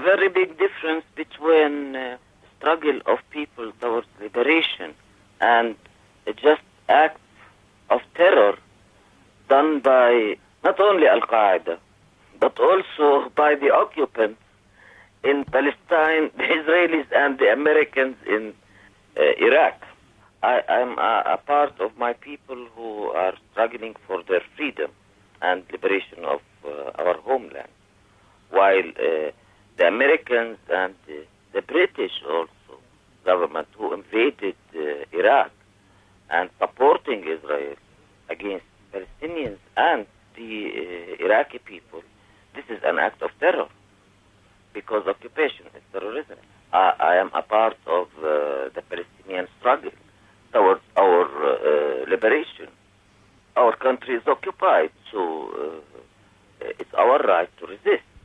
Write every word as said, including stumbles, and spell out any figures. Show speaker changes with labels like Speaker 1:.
Speaker 1: very big difference between uh, struggle of people towards liberation and uh, just acts of terror done by not only Al-Qaeda, but also by the occupants in Palestine, the Israelis and the Americans in uh, Iraq. I, I'm a, a part of my people who are struggling for their freedom and liberation of uh, our homeland, while uh, the Americans and uh, the British also government who invaded uh, Iraq and supporting Israel against Palestinians and the uh, Iraqi people, this is an act of terror because occupation is terrorism. I, I am a part of uh, the Palestinian struggle towards our uh, liberation. Our country is occupied, so uh, it's our right to resist.